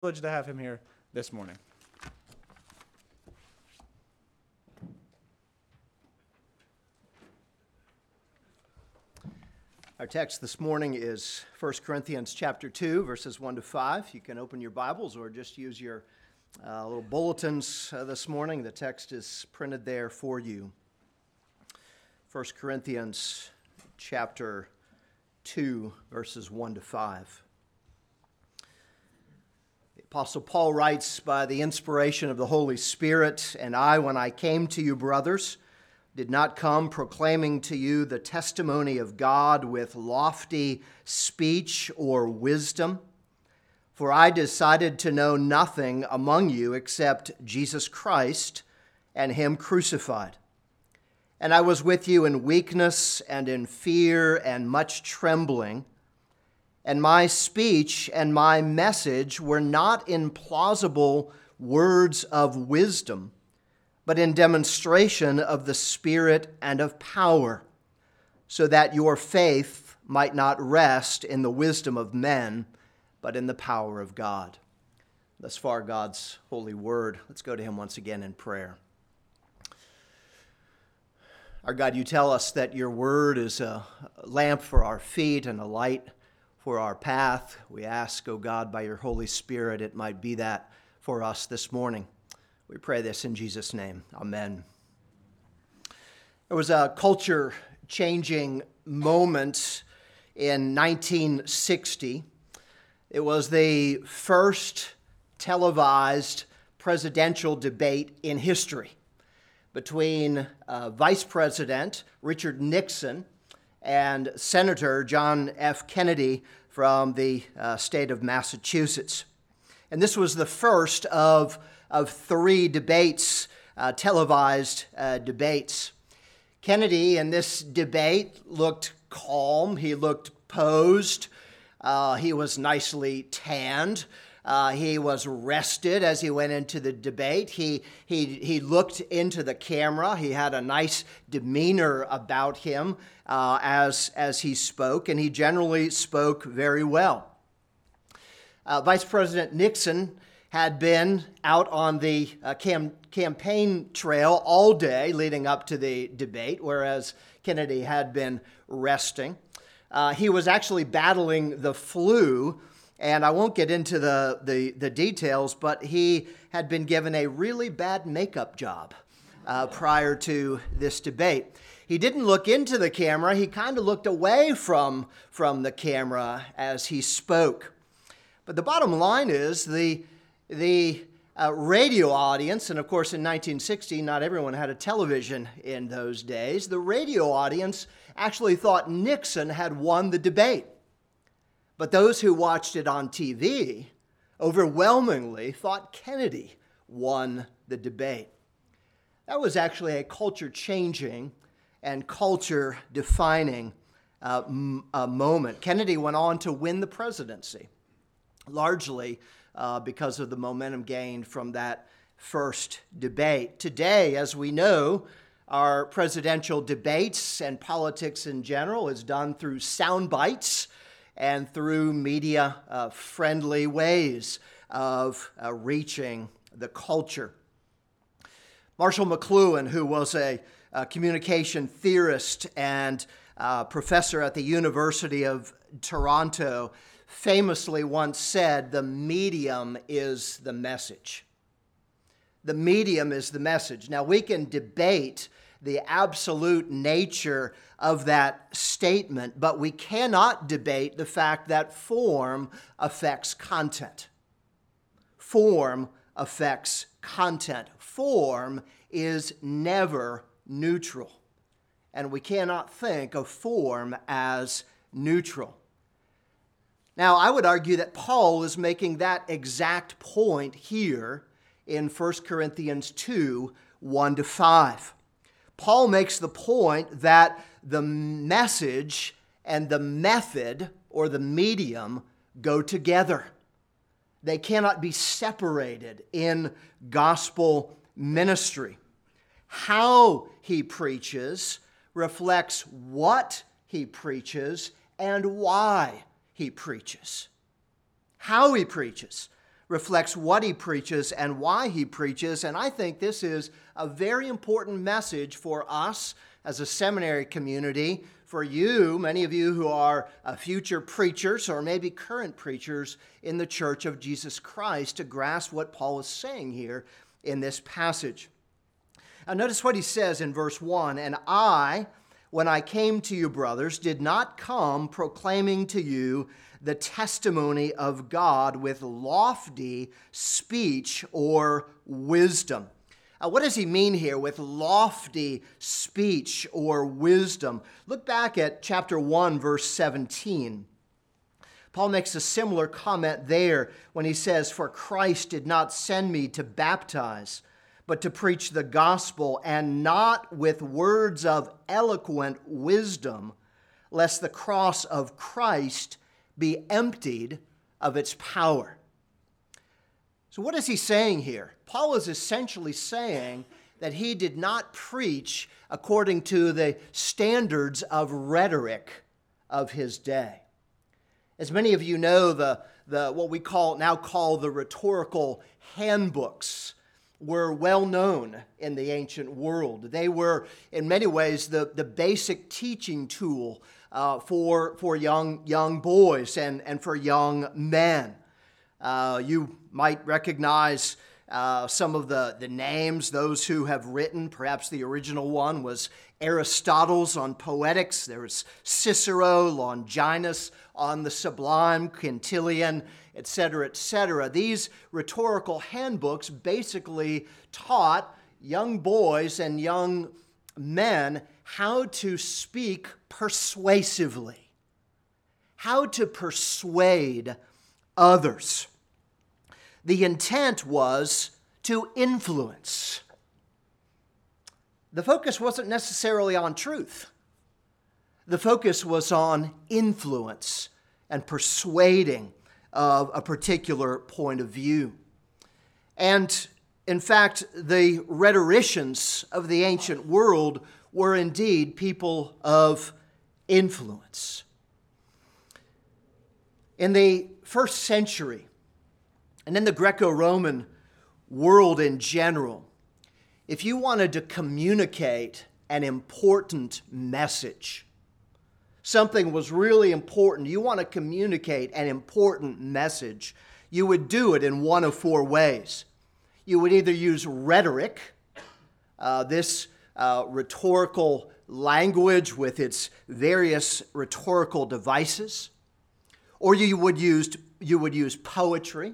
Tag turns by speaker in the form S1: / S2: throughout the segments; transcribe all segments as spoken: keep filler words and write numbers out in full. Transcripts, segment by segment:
S1: Privilege to have him here this morning.
S2: Our text this morning is First Corinthians chapter two, verses one to five. You can open your Bibles or just use your uh, little bulletins uh, this morning. The text is printed there for you. First Corinthians chapter two, verses one to five. The Apostle Paul writes, "By the inspiration of the Holy Spirit, and I, when I came to you, brothers, did not come proclaiming to you the testimony of God with lofty speech or wisdom. For I decided to know nothing among you except Jesus Christ and Him crucified. And I was with you in weakness and in fear and much trembling. And my speech and my message were not in plausible words of wisdom, but in demonstration of the Spirit and of power, so that your faith might not rest in the wisdom of men, but in the power of God." Thus far, God's holy word. Let's go to Him once again in prayer. Our God, you tell us that your word is a lamp for our feet and a light for our path. We ask, O God, by your Holy Spirit, it might be that for us this morning. We pray this in Jesus' name. Amen. There was a culture-changing moment in nineteen sixty. It was the first televised presidential debate in history between uh, Vice President Richard Nixon and Senator John F. Kennedy from the uh, state of Massachusetts. And this was the first of of three debates, uh, televised uh, debates. Kennedy in this debate looked calm. He looked posed. Uh, he was nicely tanned. Uh, he was rested as he went into the debate. He, he, he looked into the camera. He had a nice demeanor about him uh, as, as he spoke, and he generally spoke very well. Uh, Vice President Nixon had been out on the uh, cam- campaign trail all day leading up to the debate, whereas Kennedy had been resting. Uh, he was actually battling the flu, and I won't get into the, the, the details, but he had been given a really bad makeup job uh, prior to this debate. He didn't look into the camera. He kind of looked away from, from the camera as he spoke. But the bottom line is the The uh, radio audience, and of course in nineteen sixty, not everyone had a television in those days. The radio audience actually thought Nixon had won the debate. But those who watched it on T V overwhelmingly thought Kennedy won the debate. That was actually a culture-changing and culture-defining uh, m- uh, moment. Kennedy went on to win the presidency, largely Uh, because of the momentum gained from that first debate. Today, as we know, our presidential debates and politics in general is done through sound bites and through media-friendly uh, ways of uh, reaching the culture. Marshall McLuhan, who was a, a communication theorist and uh, professor at the University of Toronto, famously once said, "The medium is the message." The medium is the message. Now, we can debate the absolute nature of that statement, but we cannot debate the fact that form affects content. Form affects content. Form is never neutral, and we cannot think of form as neutral. Now, I would argue that Paul is making that exact point here in First Corinthians two, one to five. Paul makes the point that the message and the method, or the medium, go together. They cannot be separated in gospel ministry. How he preaches reflects what he preaches and why he preaches. How he preaches reflects what he preaches and why he preaches, and I think this is a very important message for us as a seminary community, for you, many of you who are uh, future preachers or maybe current preachers in the Church of Jesus Christ, to grasp what Paul is saying here in this passage. Now notice what he says in verse one, "And I, when I came to you, brothers, did not come proclaiming to you the testimony of God with lofty speech or wisdom." Uh, what does he mean here with lofty speech or wisdom? Look back at chapter one, verse seventeen. Paul makes a similar comment there when he says, "For Christ did not send me to baptize, but to preach the gospel, and not with words of eloquent wisdom, lest the cross of Christ be emptied of its power." So what is he saying here? Paul is essentially saying that he did not preach according to the standards of rhetoric of his day. As many of you know, the, the what we call now call the rhetorical handbooks were well known in the ancient world. They were, in many ways, the, the basic teaching tool uh, for, for young, young boys and, and for young men. Uh, you might recognize uh, some of the, the names, those who have written. Perhaps the original one was Aristotle's on poetics. There was Cicero, Longinus on the sublime, Quintilian, et cetera, et cetera. These rhetorical handbooks basically taught young boys and young men how to speak persuasively, how to persuade others. The intent was to influence. The focus wasn't necessarily on truth. The focus was on influence and persuading of a particular point of view. And in fact, the rhetoricians of the ancient world were indeed people of influence. In the first century, and in the Greco-Roman world in general, if you wanted to communicate an important message, something was really important, you want to communicate an important message, you would do it in one of four ways. You would either use rhetoric, uh, this uh, rhetorical language with its various rhetorical devices, or you would use, you would use poetry,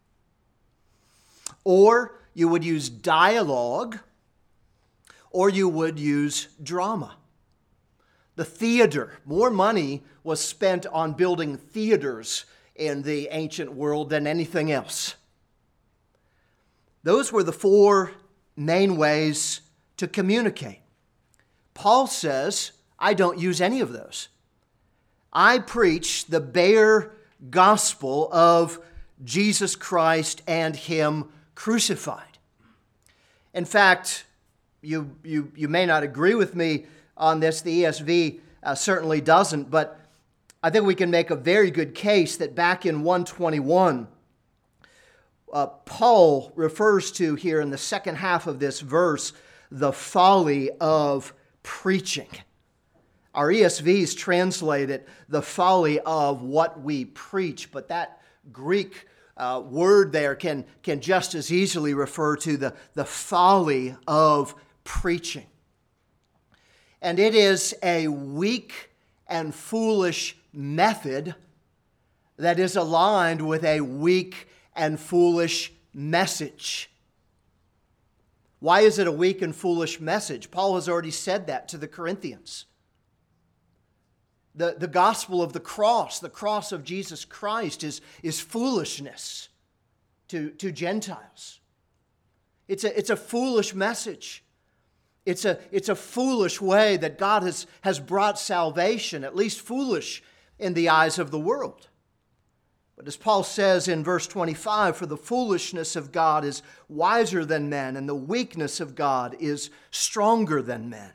S2: or you would use dialogue, or you would use drama. The theater, more money was spent on building theaters in the ancient world than anything else. Those were the four main ways to communicate. Paul says, I don't use any of those. I preach the bare gospel of Jesus Christ and Him crucified. In fact, you, you, you may not agree with me on this. The E S V uh, certainly doesn't, but I think we can make a very good case that back in one twenty-one, uh, Paul refers to here in the second half of this verse the folly of preaching. Our E S Vs translate it the folly of what we preach, but that Greek uh, word there can, can just as easily refer to the, the folly of preaching. And it is a weak and foolish method that is aligned with a weak and foolish message. Why is it a weak and foolish message? Paul has already said that to the Corinthians. The, the gospel of the cross, the cross of Jesus Christ, is, is foolishness to, to Gentiles. It's a, it's a foolish message. It's a, it's a foolish way that God has, has brought salvation, at least foolish in the eyes of the world. But as Paul says in verse twenty-five, for the foolishness of God is wiser than men, and the weakness of God is stronger than men.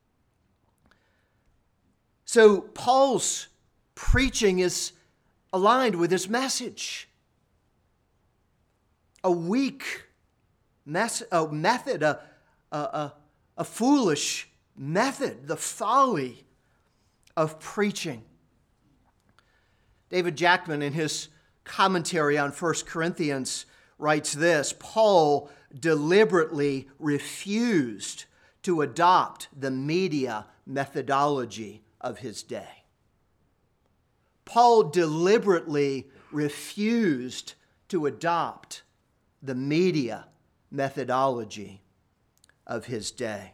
S2: So Paul's preaching is aligned with his message. a weak mes- a method, a, a, a, a foolish method, the folly of preaching. David Jackman, in his commentary on First Corinthians, writes this: Paul deliberately refused to adopt the media methodology of his day. Paul deliberately refused to adopt the media methodology of his day.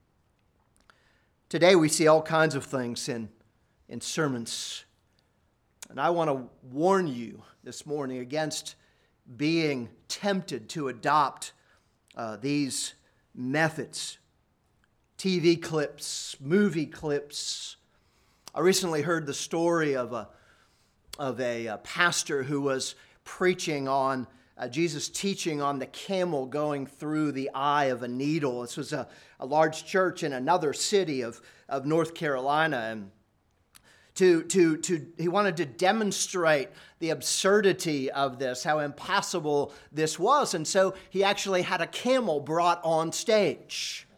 S2: Today we see all kinds of things in, in sermons. And I want to warn you this morning against being tempted to adopt uh, these methods. T V clips, movie clips. I recently heard the story of a, of a, a pastor who was preaching on uh, Jesus' teaching on the camel going through the eye of a needle. This was a, a large church in another city of, of North Carolina, and To, to, to, he wanted to demonstrate the absurdity of this, how impossible this was. And so he actually had a camel brought on stage.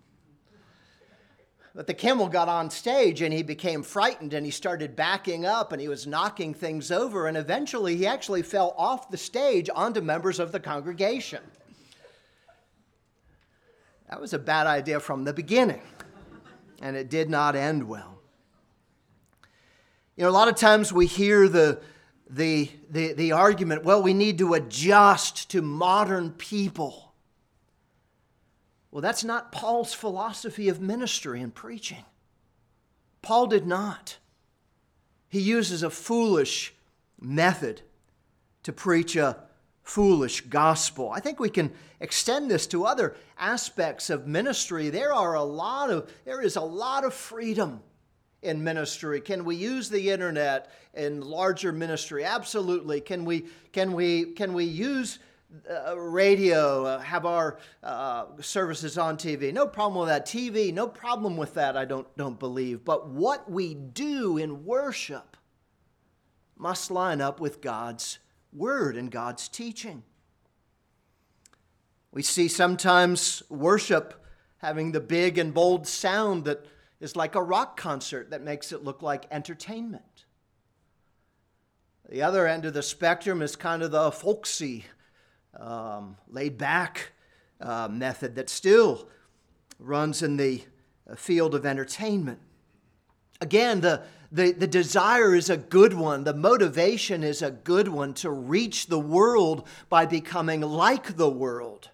S2: But the camel got on stage and he became frightened and he started backing up and he was knocking things over. And eventually he actually fell off the stage onto members of the congregation. That was a bad idea from the beginning. And it did not end well. You know, a lot of times we hear the, the, the, the argument, well, we need to adjust to modern people. Well, that's not Paul's philosophy of ministry and preaching. Paul did not. He uses a foolish method to preach a foolish gospel. I think we can extend this to other aspects of ministry. There are a lot of, there is a lot of freedom in ministry. Can we use the internet in larger ministry? Absolutely. Can we can we can we use uh, radio, uh, have our uh, services on T V? No problem with that. T V, no problem with that, I don't don't believe. But what we do in worship must line up with God's word and God's teaching. We see sometimes worship having the big and bold sound that is like a rock concert that makes it look like entertainment. The other end of the spectrum is kind of the folksy, um, laid-back uh, method that still runs in the field of entertainment. Again, the, the, the desire is a good one. The motivation is a good one to reach the world by becoming like the world.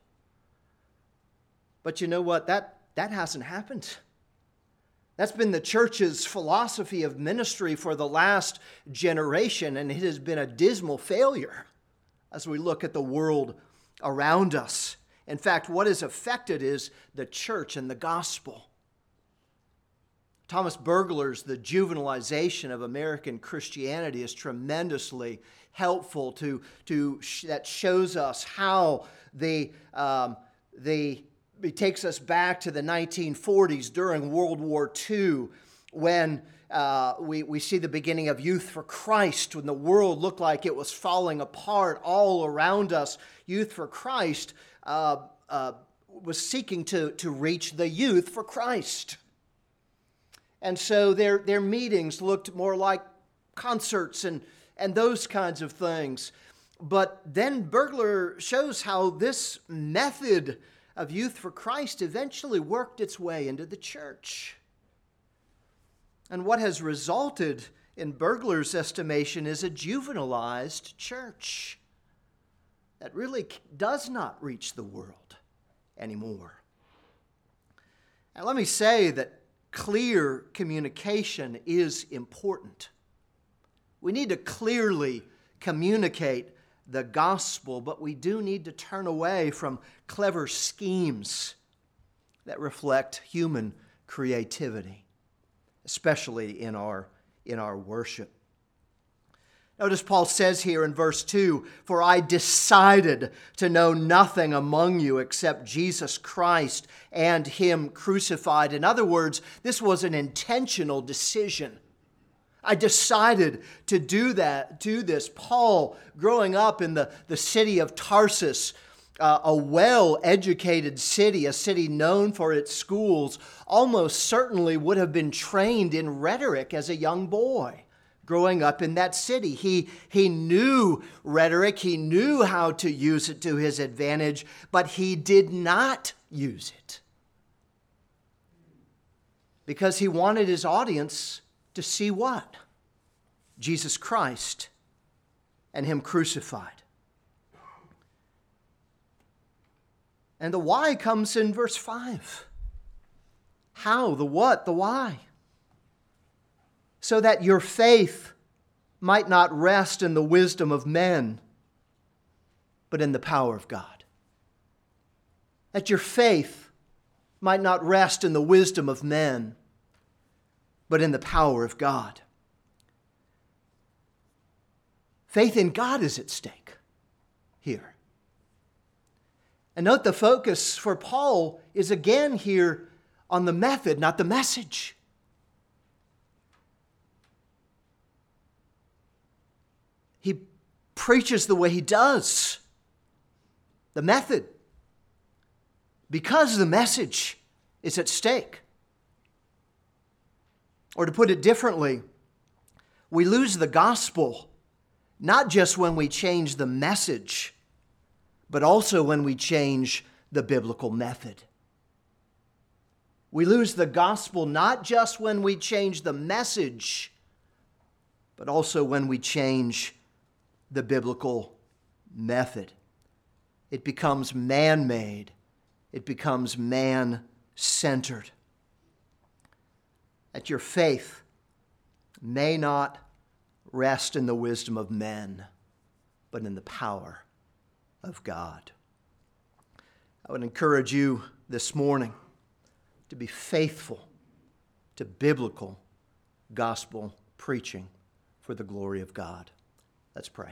S2: But you know what? That, that hasn't happened. That's been the church's philosophy of ministry for the last generation, and it has been a dismal failure as we look at the world around us. In fact, what is affected is the church and the gospel. Thomas Bergler's The Juvenilization of American Christianity is tremendously helpful to, to that shows us how the um, the It takes us back to the nineteen forties during World War Two when uh, we, we see the beginning of Youth for Christ, when the world looked like it was falling apart all around us. Youth for Christ uh, uh, was seeking to, to reach the youth for Christ. And so their, their meetings looked more like concerts and, and those kinds of things. But then Bergler shows how this method of Youth for Christ eventually worked its way into the church. And what has resulted, in Bergler's estimation, is a juvenilized church that really does not reach the world anymore. And let me say that clear communication is important. We need to clearly communicate the gospel, but we do need to turn away from clever schemes that reflect human creativity, especially in our, in our worship. Notice Paul says here in verse two, "For I decided to know nothing among you except Jesus Christ and Him crucified." In other words, this was an intentional decision. I decided to do that, do this. Paul, growing up in the, the city of Tarsus, uh, a well-educated city, a city known for its schools, almost certainly would have been trained in rhetoric as a young boy. Growing up in that city, he, he knew rhetoric, he knew how to use it to his advantage, but he did not use it because he wanted his audience to see what? Jesus Christ and him crucified. And the why comes in verse five. How, the what, the why. So that your faith might not rest in the wisdom of men, but in the power of God. That your faith might not rest in the wisdom of men, but in the power of God. Faith in God is at stake here. And note the focus for Paul is again here on the method, not the message. He preaches the way he does. The method. Because the message is at stake. Or to put it differently, we lose the gospel not just when we change the message, but also when we change the biblical method. We lose the gospel not just when we change the message, but also when we change the biblical method. It becomes man-made. It becomes man-centered. That your faith may not rest in the wisdom of men, but in the power of God. I would encourage you this morning to be faithful to biblical gospel preaching for the glory of God. Let's pray.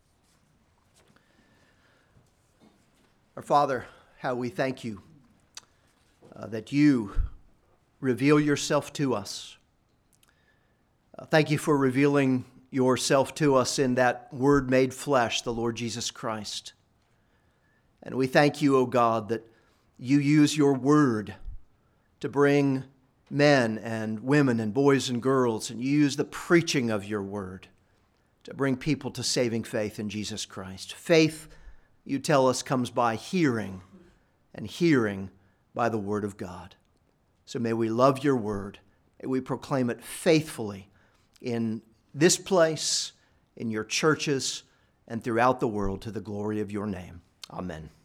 S2: Our Father, how we thank you uh, that you reveal yourself to us. Uh, thank you for revealing yourself to us in that Word made flesh, the Lord Jesus Christ. And we thank you, O God, that you use your Word to bring men and women and boys and girls, and you use the preaching of your Word to bring people to saving faith in Jesus Christ. Faith, you tell us, comes by hearing, and hearing by the Word of God. So may we love your Word, and we proclaim it faithfully in this place, in your churches, and throughout the world to the glory of your name. Amen.